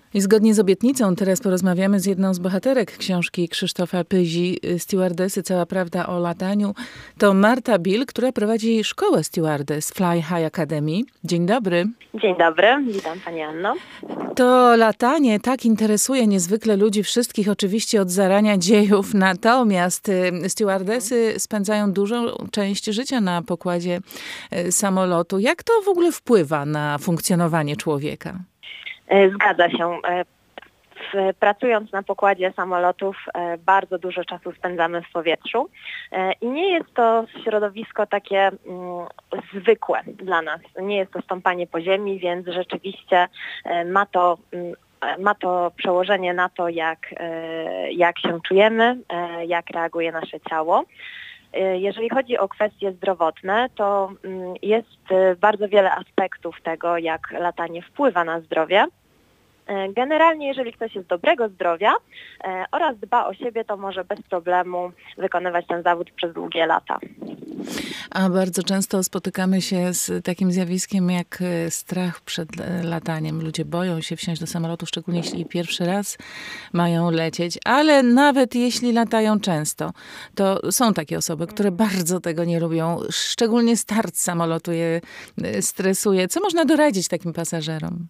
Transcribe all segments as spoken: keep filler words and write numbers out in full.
I zgodnie z obietnicą teraz porozmawiamy z jedną z bohaterek książki Krzysztofa Pyzi, stewardesy Cała prawda o lataniu. To Marta Bill, która prowadzi szkołę stewardess Fly High Academy. Dzień dobry. Dzień dobry, witam Pani Anno. To latanie tak interesuje niezwykle ludzi wszystkich, oczywiście od zarania dziejów, natomiast stewardesy spędzają dużą część życia na pokładzie samolotu. Jak to w ogóle wpływa na funkcjonowanie człowieka? Zgadza się. Pracując na pokładzie samolotów bardzo dużo czasu spędzamy w powietrzu i nie jest to środowisko takie mm, zwykłe dla nas. Nie jest to stąpanie po ziemi, więc rzeczywiście ma to, ma to przełożenie na to, jak, jak się czujemy, jak reaguje nasze ciało. Jeżeli chodzi o kwestie zdrowotne, to jest bardzo wiele aspektów tego, jak latanie wpływa na zdrowie. Generalnie, jeżeli ktoś jest dobrego zdrowia e, oraz dba o siebie, to może bez problemu wykonywać ten zawód przez długie lata. A bardzo często spotykamy się z takim zjawiskiem jak strach przed lataniem. Ludzie boją się wsiąść do samolotu, szczególnie jeśli pierwszy raz mają lecieć, ale nawet jeśli latają często, to są takie osoby, które bardzo tego nie lubią. Szczególnie start samolotu je stresuje. Co można doradzić takim pasażerom?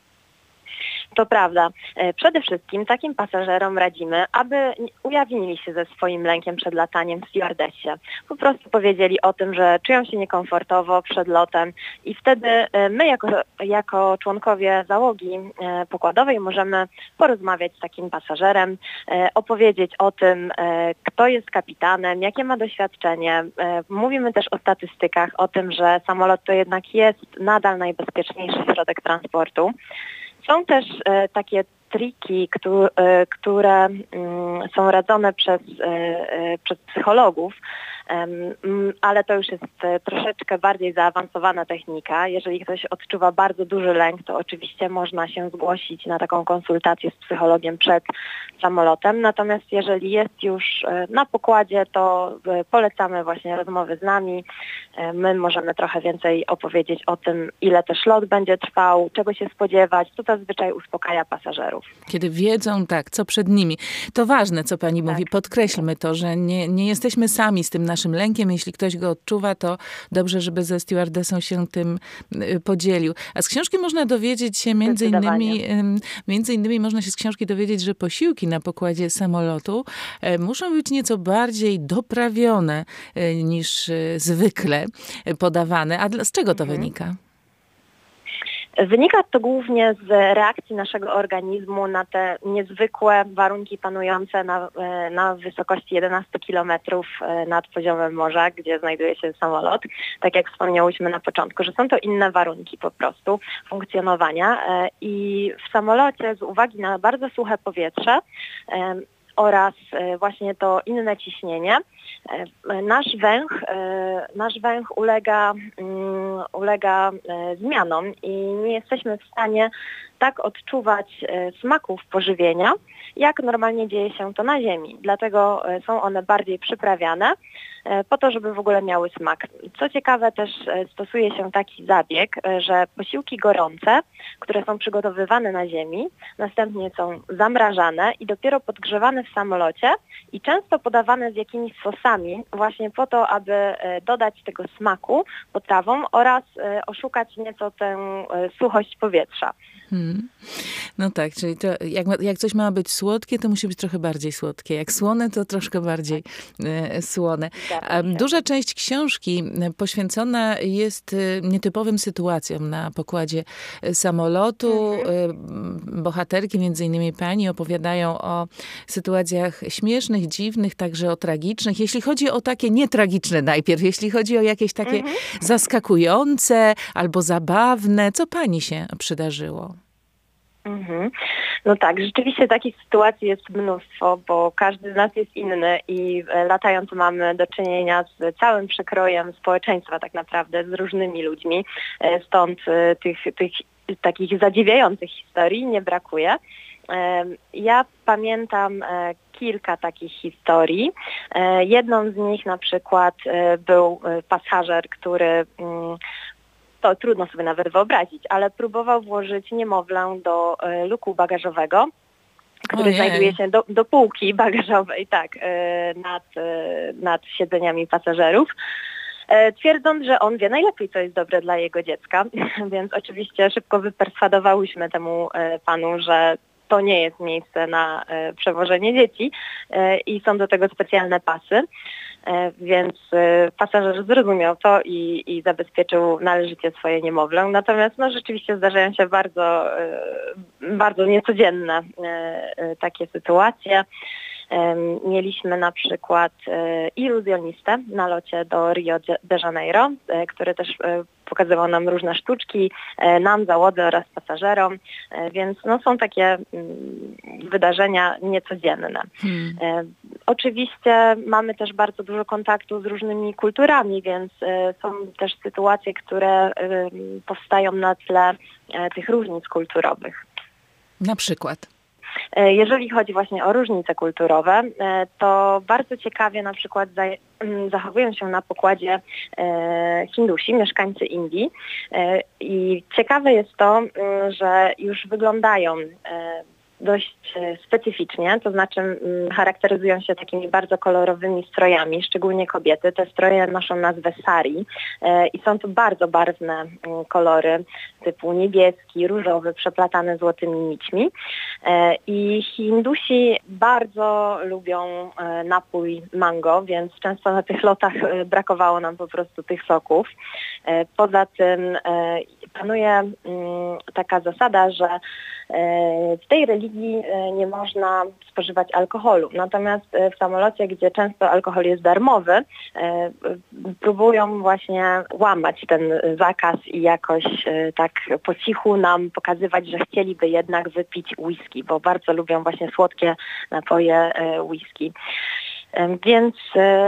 To prawda. Przede wszystkim takim pasażerom radzimy, aby ujawnili się ze swoim lękiem przed lataniem w stewardessie. Po prostu powiedzieli o tym, że czują się niekomfortowo przed lotem i wtedy my jako, jako członkowie załogi pokładowej możemy porozmawiać z takim pasażerem, opowiedzieć o tym, kto jest kapitanem, jakie ma doświadczenie. Mówimy też o statystykach, o tym, że samolot to jednak jest nadal najbezpieczniejszy środek transportu. Są też e, takie triki, które, e, które m, są radzone przez, e, e, przez psychologów, e, m, ale to już jest e, troszeczkę bardziej zaawansowana technika. Jeżeli ktoś odczuwa bardzo duży lęk, to oczywiście można się zgłosić na taką konsultację z psychologiem przed samolotem. Natomiast jeżeli jest już e, na pokładzie, to e, polecamy właśnie rozmowy z nami. E, my możemy trochę więcej opowiedzieć o tym, ile też lot będzie trwał, czego się spodziewać. To zazwyczaj uspokaja pasażerów. Kiedy wiedzą, tak, co przed nimi. To ważne, co pani tak mówi. Podkreślmy to, że nie, nie jesteśmy sami z tym naszym lękiem. Jeśli ktoś go odczuwa, to dobrze, żeby ze stewardessą się tym podzielił. A z książki można dowiedzieć się między innymi, między innymi można się z książki dowiedzieć, że posiłki na pokładzie samolotu muszą być nieco bardziej doprawione niż zwykle podawane. A z czego to mhm. wynika? Wynika to głównie z reakcji naszego organizmu na te niezwykłe warunki panujące na, na wysokości jedenaście kilometrów nad poziomem morza, gdzie znajduje się samolot. Tak jak wspomniałyśmy na początku, że są to inne warunki po prostu funkcjonowania i w samolocie z uwagi na bardzo suche powietrze oraz właśnie to inne ciśnienie, nasz węch, nasz węch ulega, ulega zmianom i nie jesteśmy w stanie tak odczuwać smaków pożywienia, jak normalnie dzieje się to na ziemi. Dlatego są one bardziej przyprawiane po to, żeby w ogóle miały smak. Co ciekawe, też stosuje się taki zabieg, że posiłki gorące, które są przygotowywane na ziemi, następnie są zamrażane i dopiero podgrzewane w samolocie i często podawane z jakimiś sosami właśnie po to, aby dodać tego smaku potrawom oraz oszukać nieco tę suchość powietrza. Hmm. No tak, czyli to, jak, jak coś ma być słodkie, to musi być trochę bardziej słodkie. Jak słone, to troszkę bardziej e, słone. A duża część książki poświęcona jest nietypowym sytuacjom na pokładzie samolotu. Mhm. Bohaterki, między innymi pani, opowiadają o sytuacjach śmiesznych, dziwnych, także o tragicznych. Jeśli chodzi o takie nietragiczne najpierw, jeśli chodzi o jakieś takie mhm. zaskakujące albo zabawne, co pani się przydarzyło? Mhm. No tak, rzeczywiście takich sytuacji jest mnóstwo, bo każdy z nas jest inny i latając mamy do czynienia z całym przekrojem społeczeństwa tak naprawdę, z różnymi ludźmi, stąd tych, tych takich zadziwiających historii nie brakuje. Ja pamiętam kilka takich historii. Jedną z nich na przykład był pasażer, który to trudno sobie nawet wyobrazić, ale próbował włożyć niemowlę do luku bagażowego, który Ojej. znajduje się do, do półki bagażowej, tak, nad, nad siedzeniami pasażerów. Twierdząc, że on wie najlepiej, co jest dobre dla jego dziecka, więc oczywiście szybko wyperswadowałyśmy temu panu, że to nie jest miejsce na przewożenie dzieci i są do tego specjalne pasy, więc pasażer zrozumiał to i, i zabezpieczył należycie swoje niemowlę. Natomiast no, rzeczywiście zdarzają się bardzo, bardzo niecodzienne takie sytuacje. Mieliśmy na przykład iluzjonistę na locie do Rio de Janeiro, który też pokazywał nam różne sztuczki, nam, załodze oraz pasażerom, więc no, są takie wydarzenia niecodzienne. Hmm. Oczywiście mamy też bardzo dużo kontaktu z różnymi kulturami, więc są też sytuacje, które powstają na tle tych różnic kulturowych. Na przykład? Jeżeli chodzi właśnie o różnice kulturowe, to bardzo ciekawie na przykład zachowują się na pokładzie Hindusi, mieszkańcy Indii. I ciekawe jest to, że już wyglądają dość specyficznie, to znaczy charakteryzują się takimi bardzo kolorowymi strojami, szczególnie kobiety. Te stroje noszą nazwę sari i są to bardzo barwne kolory typu niebieski, różowy, przeplatane złotymi nićmi. I Hindusi bardzo lubią napój mango, więc często na tych lotach brakowało nam po prostu tych soków. Poza tym panuje taka zasada, że w tej religii nie można spożywać alkoholu. Natomiast w samolocie, gdzie często alkohol jest darmowy, próbują właśnie łamać ten zakaz i jakoś tak po cichu nam pokazywać, że chcieliby jednak wypić whisky, bo bardzo lubią właśnie słodkie napoje whisky. Więc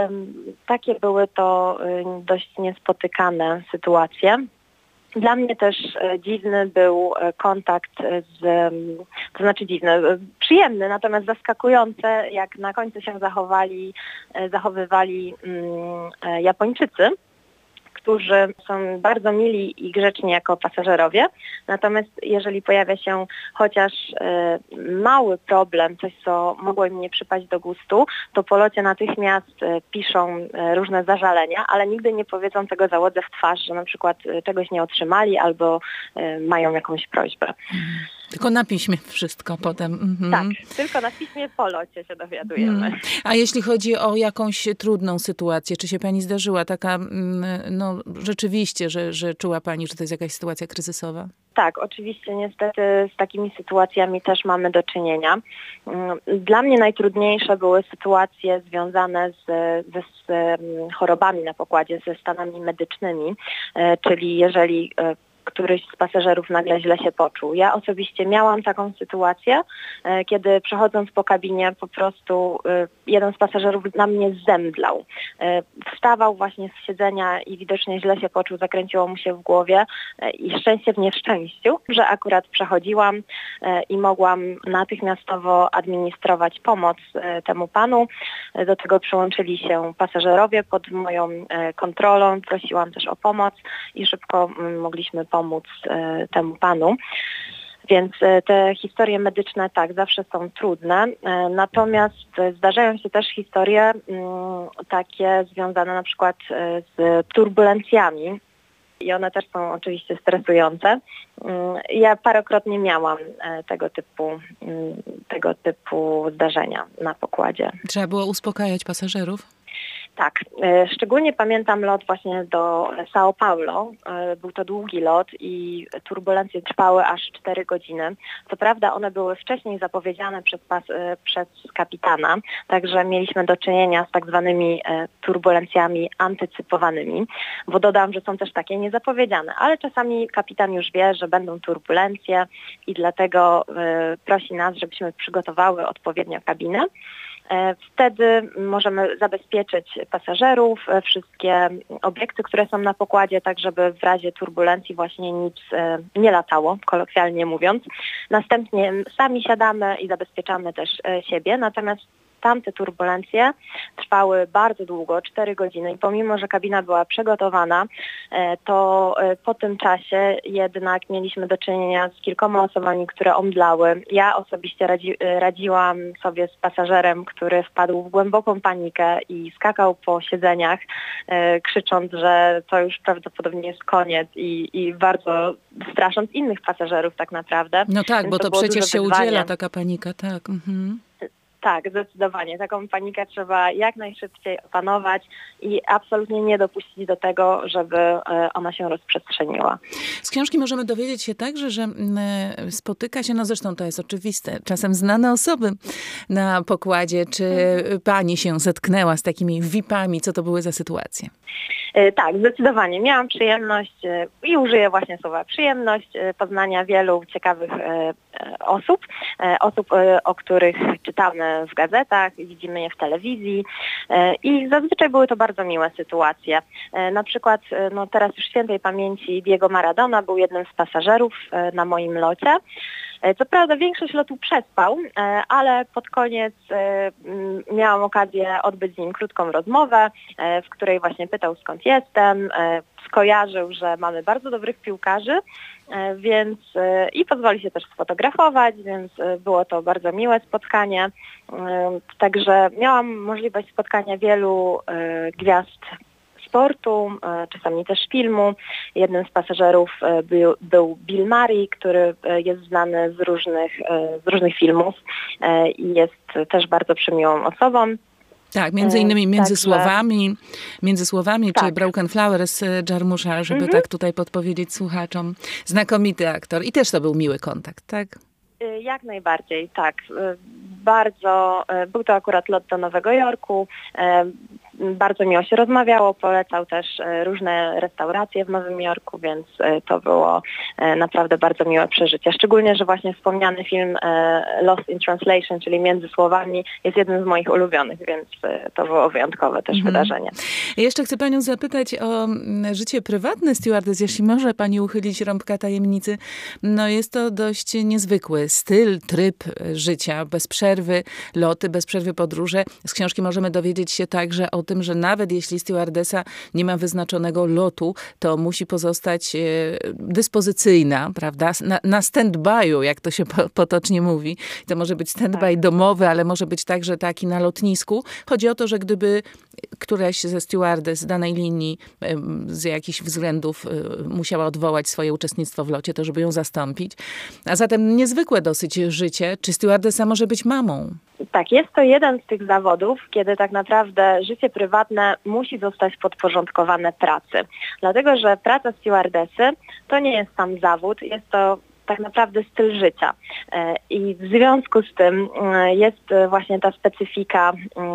takie były to dość niespotykane sytuacje. Dla mnie też dziwny był kontakt z, to znaczy dziwny, przyjemny, natomiast zaskakujące, jak na końcu się zachowali, zachowywali Japończycy, którzy są bardzo mili i grzeczni jako pasażerowie. Natomiast jeżeli pojawia się chociaż e, mały problem, coś co mogło im nie przypaść do gustu, to po locie natychmiast e, piszą e, różne zażalenia, ale nigdy nie powiedzą tego załodze w twarz, że na przykład e, czegoś nie otrzymali albo e, mają jakąś prośbę. Tylko na piśmie wszystko potem. Mhm. Tak, tylko na piśmie po locie się dowiadujemy. Mhm. A jeśli chodzi o jakąś trudną sytuację, czy się pani zdarzyła taka, no rzeczywiście, że, że czuła pani, że to jest jakaś sytuacja kryzysowa? Tak, oczywiście niestety z takimi sytuacjami też mamy do czynienia. Dla mnie najtrudniejsze były sytuacje związane z, z, z chorobami na pokładzie, ze stanami medycznymi, czyli jeżeli któryś z pasażerów nagle źle się poczuł. Ja osobiście miałam taką sytuację, kiedy przechodząc po kabinie po prostu jeden z pasażerów na mnie zemdlał. Wstawał właśnie z siedzenia i widocznie źle się poczuł, zakręciło mu się w głowie i szczęście w nieszczęściu, że akurat przechodziłam i mogłam natychmiastowo administrować pomoc temu panu. Do tego przyłączyli się pasażerowie pod moją kontrolą, prosiłam też o pomoc i szybko mogliśmy pomóc pomóc temu panu. Więc te historie medyczne tak, zawsze są trudne. Natomiast zdarzają się też historie takie związane na przykład z turbulencjami. I one też są oczywiście stresujące. Ja parokrotnie miałam tego typu, tego typu zdarzenia na pokładzie. Trzeba było uspokajać pasażerów? Tak, szczególnie pamiętam lot właśnie do São Paulo. Był to długi lot i turbulencje trwały aż cztery godziny. Co prawda one były wcześniej zapowiedziane przez, pas, przez kapitana, także mieliśmy do czynienia z tak zwanymi turbulencjami antycypowanymi, bo dodam, że są też takie niezapowiedziane, ale czasami kapitan już wie, że będą turbulencje i dlatego prosi nas, żebyśmy przygotowały odpowiednio kabinę. Wtedy możemy zabezpieczyć pasażerów, wszystkie obiekty, które są na pokładzie, tak żeby w razie turbulencji właśnie nic nie latało, kolokwialnie mówiąc. Następnie sami siadamy i zabezpieczamy też siebie, natomiast tamte turbulencje trwały bardzo długo, cztery godziny i pomimo, że kabina była przygotowana, to po tym czasie jednak mieliśmy do czynienia z kilkoma osobami, które omdlały. Ja osobiście radzi, radziłam sobie z pasażerem, który wpadł w głęboką panikę i skakał po siedzeniach, krzycząc, że to już prawdopodobnie jest koniec i, i bardzo strasząc innych pasażerów tak naprawdę. No tak, Więc bo to, to przecież się wyzwanie. udziela taka panika, tak. Mhm. Tak, zdecydowanie. Taką panikę trzeba jak najszybciej opanować i absolutnie nie dopuścić do tego, żeby ona się rozprzestrzeniła. Z książki możemy dowiedzieć się także, że spotyka się, no zresztą to jest oczywiste, czasem znane osoby na pokładzie. Czy pani się zetknęła z takimi V I P-ami? Co to były za sytuacje? Tak, zdecydowanie. Miałam przyjemność i użyję właśnie słowa przyjemność poznania wielu ciekawych osób, osób, o których czytamy w gazetach, widzimy je w telewizji i zazwyczaj były to bardzo miłe sytuacje. Na przykład no teraz już świętej pamięci Diego Maradona był jednym z pasażerów na moim locie. Co prawda większość lotu przespał, ale pod koniec miałam okazję odbyć z nim krótką rozmowę, w której właśnie pytał, skąd jestem, skojarzył, że mamy bardzo dobrych piłkarzy, więc i pozwoli się też sfotografować, więc było to bardzo miłe spotkanie. Także miałam możliwość spotkania wielu gwiazd sportu, czasami też filmu. Jednym z pasażerów był, był Bill Murray, który jest znany z różnych, z różnych filmów i jest też bardzo przemiłą osobą. Tak, między innymi między Także, słowami, między słowami tak. czy Broken Flower z Jarmusza, żeby Mhm. tak tutaj podpowiedzieć słuchaczom. Znakomity aktor i też to był miły kontakt, tak? Jak najbardziej, tak. Bardzo, był to akurat lot do Nowego Jorku, bardzo miło się rozmawiało, polecał też różne restauracje w Nowym Jorku, więc to było naprawdę bardzo miłe przeżycie. Szczególnie, że właśnie wspomniany film Lost in Translation, czyli Między Słowami, jest jednym z moich ulubionych, więc to było wyjątkowe też mhm. wydarzenie. Jeszcze chcę panią zapytać o życie prywatne stewardess, jeśli może pani uchylić rąbka tajemnicy. No jest to dość niezwykły styl, tryb życia, bez przerwy loty, bez przerwy podróże. Z książki możemy dowiedzieć się także o tym, że nawet jeśli stewardessa nie ma wyznaczonego lotu, to musi pozostać e, dyspozycyjna, prawda? Na, na stand-by'u, jak to się po, potocznie mówi. To może być stand-by tak. domowy, ale może być także taki na lotnisku. Chodzi o to, że gdyby któraś ze stewardess danej linii e, z jakichś względów e, musiała odwołać swoje uczestnictwo w locie, to żeby ją zastąpić. A zatem niezwykłe dosyć życie. Czy stewardessa może być mamą? Tak, jest to jeden z tych zawodów, kiedy tak naprawdę życie prywatne musi zostać podporządkowane pracy. Dlatego, że praca stewardessy to nie jest sam zawód, jest to tak naprawdę styl życia. I w związku z tym jest właśnie ta specyfika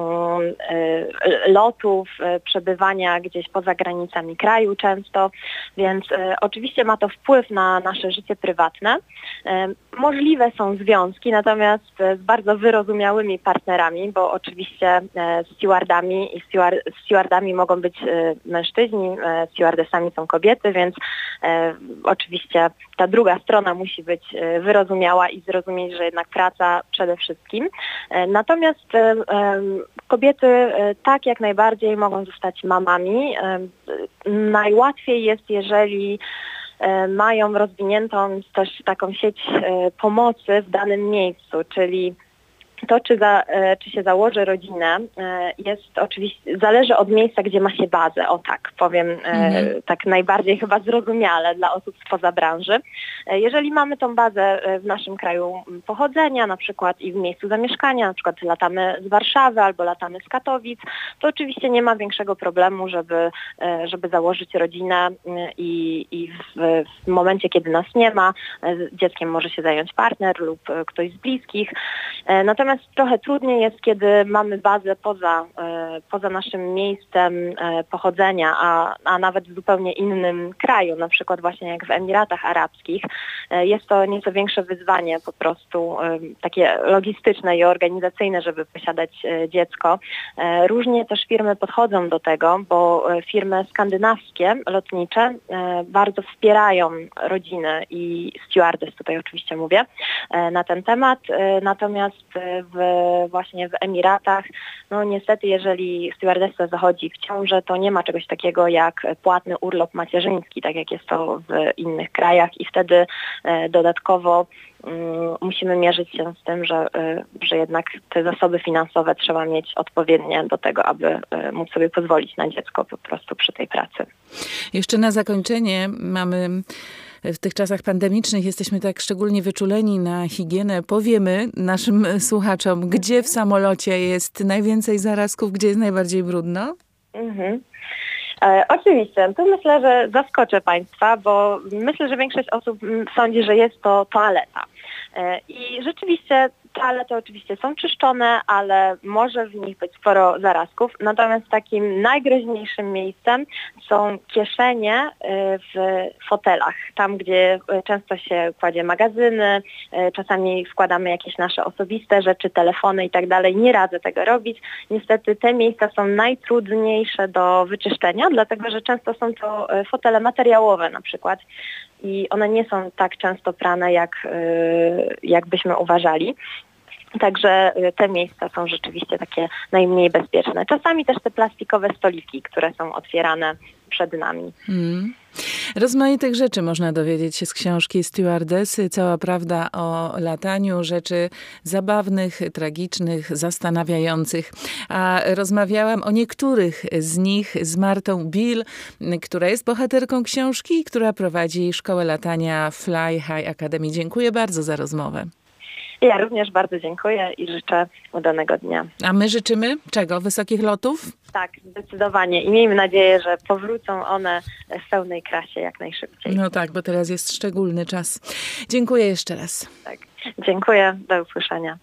lotów, przebywania gdzieś poza granicami kraju często, więc oczywiście ma to wpływ na nasze życie prywatne. Możliwe są związki, natomiast z bardzo wyrozumiałymi partnerami, bo oczywiście stewardami i steward, stewardami mogą być mężczyźni, stewardessami są kobiety, więc oczywiście ta druga strona musi być wyrozumiała i zrozumieć, że jednak praca przede wszystkim. Natomiast kobiety tak jak najbardziej mogą zostać mamami. Najłatwiej jest, jeżeli mają rozwiniętą też taką sieć pomocy w danym miejscu, czyli to, czy, za, czy się założy rodzinę, jest oczywiście, zależy od miejsca, gdzie ma się bazę. O tak, powiem mhm. tak najbardziej chyba zrozumiale dla osób spoza branży. Jeżeli mamy tą bazę w naszym kraju pochodzenia, na przykład i w miejscu zamieszkania, na przykład latamy z Warszawy albo latamy z Katowic, to oczywiście nie ma większego problemu, żeby, żeby założyć rodzinę i, i w, w momencie, kiedy nas nie ma, dzieckiem może się zająć partner lub ktoś z bliskich. Natomiast trochę trudniej jest, kiedy mamy bazę poza, poza naszym miejscem pochodzenia, a, a nawet w zupełnie innym kraju, na przykład właśnie jak w Emiratach Arabskich. Jest to nieco większe wyzwanie po prostu takie logistyczne i organizacyjne, żeby posiadać dziecko. Różnie też firmy podchodzą do tego, bo firmy skandynawskie, lotnicze bardzo wspierają rodziny i stewardess, tutaj oczywiście mówię, na ten temat. Natomiast w, właśnie w Emiratach. No niestety, jeżeli stewardessa zachodzi w ciążę, to nie ma czegoś takiego jak płatny urlop macierzyński, tak jak jest to w innych krajach i wtedy dodatkowo musimy mierzyć się z tym, że, że jednak te zasoby finansowe trzeba mieć odpowiednie do tego, aby móc sobie pozwolić na dziecko po prostu przy tej pracy. Jeszcze na zakończenie mamy... W tych czasach pandemicznych jesteśmy tak szczególnie wyczuleni na higienę. Powiemy naszym słuchaczom, gdzie w samolocie jest najwięcej zarazków, gdzie jest najbardziej brudno? Mhm. E, oczywiście. Tu myślę, że zaskoczę Państwa, bo myślę, że większość osób sądzi, że jest to toaleta. E, I rzeczywiście toalety oczywiście są czyszczone, ale może w nich być sporo zarazków. Natomiast takim najgroźniejszym miejscem są kieszenie w fotelach. Tam, gdzie często się kładzie magazyny, czasami wkładamy jakieś nasze osobiste rzeczy, telefony i tak dalej. Nie radzę tego robić. Niestety te miejsca są najtrudniejsze do wyczyszczenia, dlatego że często są to fotele materiałowe na przykład i one nie są tak często prane, jak, jak byśmy uważali. Także te miejsca są rzeczywiście takie najmniej bezpieczne. Czasami też te plastikowe stoliki, które są otwierane przed nami. Mm. Rozmaitych rzeczy można dowiedzieć się z książki Stewardessy. Cała prawda o lataniu, rzeczy zabawnych, tragicznych, zastanawiających. A rozmawiałam o niektórych z nich z Martą Bill, która jest bohaterką książki, która prowadzi szkołę latania Fly High Academy. Dziękuję bardzo za rozmowę. Ja również bardzo dziękuję i życzę udanego dnia. A my życzymy czego? Wysokich lotów? Tak, zdecydowanie. I miejmy nadzieję, że powrócą one w pełnej krasie jak najszybciej. No tak, bo teraz jest szczególny czas. Dziękuję jeszcze raz. Tak. Dziękuję. Do usłyszenia.